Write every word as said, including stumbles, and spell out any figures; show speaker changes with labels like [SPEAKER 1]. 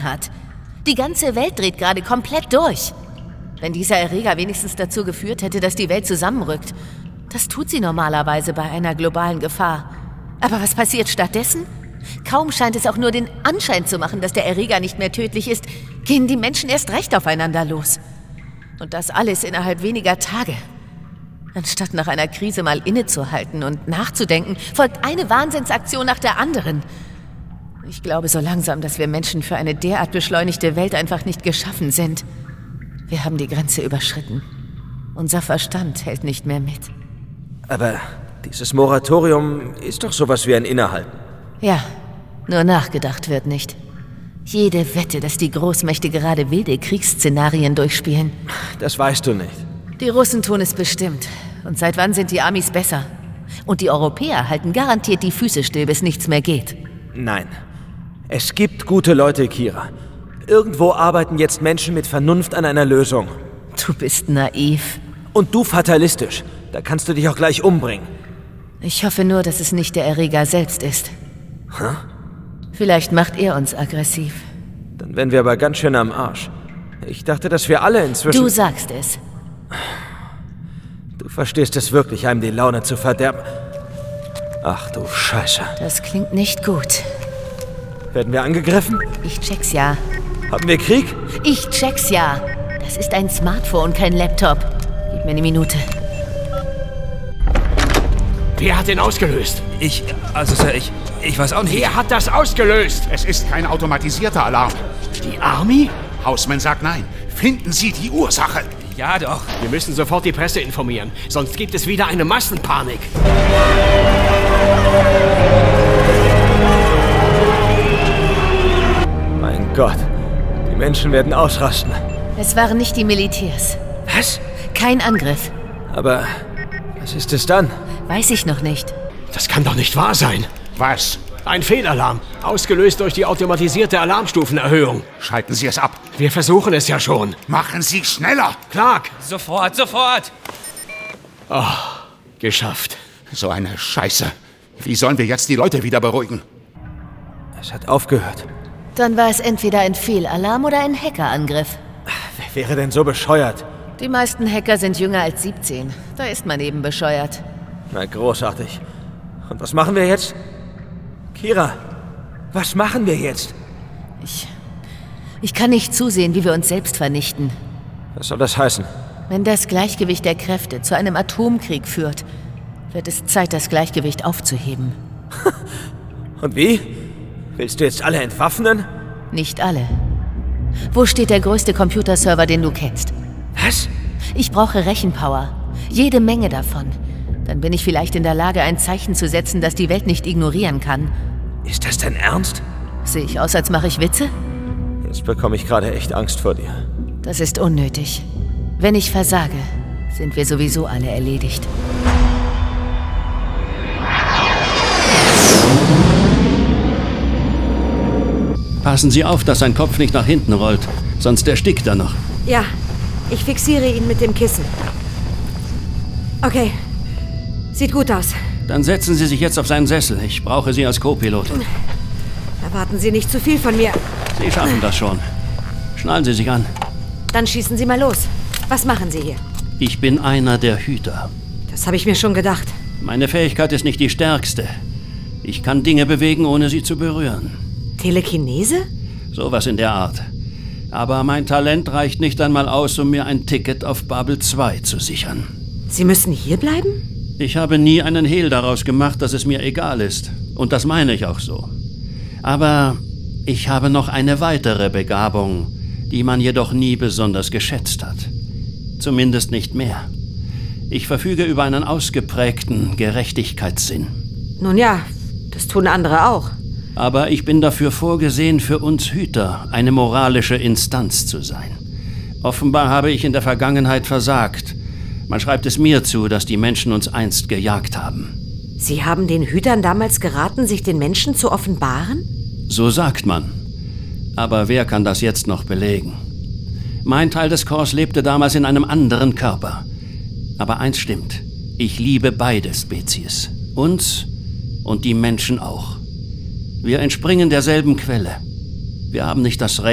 [SPEAKER 1] hat. Die ganze Welt dreht gerade komplett durch. Wenn dieser Erreger wenigstens dazu geführt hätte, dass die Welt zusammenrückt. Das tut sie normalerweise bei einer globalen Gefahr. Aber was passiert stattdessen? Kaum scheint es auch nur den Anschein zu machen, dass der Erreger nicht mehr tödlich ist, gehen die Menschen erst recht aufeinander los. Und das alles innerhalb weniger Tage. Anstatt nach einer Krise mal innezuhalten und nachzudenken, folgt eine Wahnsinnsaktion nach der anderen. Ich glaube so langsam, dass wir Menschen für eine derart beschleunigte Welt einfach nicht geschaffen sind. Wir haben die Grenze überschritten. Unser Verstand hält nicht mehr mit.
[SPEAKER 2] Aber dieses Moratorium ist doch sowas wie ein Innehalten.
[SPEAKER 1] Ja, nur nachgedacht wird nicht. Jede Wette, dass die Großmächte gerade wilde Kriegsszenarien durchspielen.
[SPEAKER 2] Das weißt du nicht.
[SPEAKER 1] Die Russen tun es bestimmt. Und seit wann sind die Amis besser? Und die Europäer halten garantiert die Füße still, bis nichts mehr geht.
[SPEAKER 2] Nein. Es gibt gute Leute, Kira. Irgendwo arbeiten jetzt Menschen mit Vernunft an einer Lösung.
[SPEAKER 1] Du bist naiv.
[SPEAKER 2] Und du fatalistisch. Da kannst du dich auch gleich umbringen.
[SPEAKER 1] Ich hoffe nur, dass es nicht der Erreger selbst ist.
[SPEAKER 2] Hä?
[SPEAKER 1] Vielleicht macht er uns aggressiv.
[SPEAKER 2] Dann wären wir aber ganz schön am Arsch. Ich dachte, dass wir alle inzwischen...
[SPEAKER 1] Du sagst es.
[SPEAKER 2] Du verstehst es wirklich, einem die Laune zu verderben. Ach du Scheiße.
[SPEAKER 1] Das klingt nicht gut.
[SPEAKER 2] Werden wir angegriffen?
[SPEAKER 1] Ich check's ja.
[SPEAKER 2] Haben wir Krieg?
[SPEAKER 1] Ich check's ja. Das ist ein Smartphone, kein Laptop. Gib mir eine Minute.
[SPEAKER 3] Wer hat den ausgelöst?
[SPEAKER 4] Ich, also Sir, ich, ich weiß auch nicht.
[SPEAKER 3] Wer hat das ausgelöst?
[SPEAKER 5] Es ist kein automatisierter Alarm.
[SPEAKER 3] Die Army?
[SPEAKER 5] Hausmann sagt nein. Finden Sie die Ursache.
[SPEAKER 4] Ja, doch.
[SPEAKER 3] Wir müssen sofort die Presse informieren, sonst gibt es wieder eine Massenpanik.
[SPEAKER 2] Mein Gott, die Menschen werden ausrasten.
[SPEAKER 1] Es waren nicht die Militärs.
[SPEAKER 2] Was?
[SPEAKER 1] Kein Angriff.
[SPEAKER 2] Aber was ist es dann?
[SPEAKER 1] Weiß ich noch nicht.
[SPEAKER 3] Das kann doch nicht wahr sein.
[SPEAKER 5] Was?
[SPEAKER 3] Ein Fehlalarm, ausgelöst durch die automatisierte Alarmstufenerhöhung.
[SPEAKER 5] Schalten Sie es ab.
[SPEAKER 3] Wir versuchen es ja schon.
[SPEAKER 5] Machen Sie schneller.
[SPEAKER 3] Clark!
[SPEAKER 4] Sofort, sofort!
[SPEAKER 3] Oh, geschafft.
[SPEAKER 5] So eine Scheiße. Wie sollen wir jetzt die Leute wieder beruhigen?
[SPEAKER 2] Es hat aufgehört.
[SPEAKER 1] Dann war es entweder ein Fehlalarm oder ein Hackerangriff.
[SPEAKER 2] Wer wäre denn so bescheuert?
[SPEAKER 1] Die meisten Hacker sind jünger als siebzehn. Da ist man eben bescheuert.
[SPEAKER 2] Na, großartig. Und was machen wir jetzt? Kira, was machen wir jetzt?
[SPEAKER 1] Ich... Ich kann nicht zusehen, wie wir uns selbst vernichten.
[SPEAKER 2] Was soll das heißen?
[SPEAKER 1] Wenn das Gleichgewicht der Kräfte zu einem Atomkrieg führt, wird es Zeit, das Gleichgewicht aufzuheben.
[SPEAKER 2] Und wie? Willst du jetzt alle entwaffnen?
[SPEAKER 1] Nicht alle. Wo steht der größte Computerserver, den du kennst?
[SPEAKER 2] Was?
[SPEAKER 1] Ich brauche Rechenpower. Jede Menge davon. Dann bin ich vielleicht in der Lage, ein Zeichen zu setzen, das die Welt nicht ignorieren kann.
[SPEAKER 2] Ist das dein Ernst?
[SPEAKER 1] Sehe ich aus, als mache ich Witze?
[SPEAKER 2] Jetzt bekomme ich gerade echt Angst vor dir.
[SPEAKER 1] Das ist unnötig. Wenn ich versage, sind wir sowieso alle erledigt.
[SPEAKER 6] Passen Sie auf, dass sein Kopf nicht nach hinten rollt, sonst erstickt er noch.
[SPEAKER 7] Ja, ich fixiere ihn mit dem Kissen. Okay, sieht gut aus.
[SPEAKER 6] Dann setzen Sie sich jetzt auf seinen Sessel. Ich brauche Sie als Co-Pilotin.
[SPEAKER 7] Erwarten Sie nicht zu viel von mir.
[SPEAKER 6] Sie schaffen das schon. Schnallen Sie sich an.
[SPEAKER 7] Dann schießen Sie mal los. Was machen Sie hier?
[SPEAKER 6] Ich bin einer der Hüter.
[SPEAKER 7] Das habe ich mir schon gedacht.
[SPEAKER 6] Meine Fähigkeit ist nicht die stärkste. Ich kann Dinge bewegen, ohne sie zu berühren.
[SPEAKER 7] Telekinese?
[SPEAKER 6] Sowas in der Art. Aber mein Talent reicht nicht einmal aus, um mir ein Ticket auf Babel zwei zu sichern.
[SPEAKER 7] Sie müssen hier bleiben?
[SPEAKER 6] Ich habe nie einen Hehl daraus gemacht, dass es mir egal ist. Und das meine ich auch so. Aber ich habe noch eine weitere Begabung, die man jedoch nie besonders geschätzt hat. Zumindest nicht mehr. Ich verfüge über einen ausgeprägten Gerechtigkeitssinn.
[SPEAKER 7] Nun ja, das tun andere auch.
[SPEAKER 6] Aber ich bin dafür vorgesehen, für uns Hüter eine moralische Instanz zu sein. Offenbar habe ich in der Vergangenheit versagt. Man schreibt es mir zu, dass die Menschen uns einst gejagt haben.
[SPEAKER 7] Sie haben den Hütern damals geraten, sich den Menschen zu offenbaren?
[SPEAKER 6] So sagt man. Aber wer kann das jetzt noch belegen? Mein Teil des Korps lebte damals in einem anderen Körper. Aber eins stimmt. Ich liebe beide Spezies. Uns und die Menschen auch. Wir entspringen derselben Quelle. Wir haben nicht das Recht,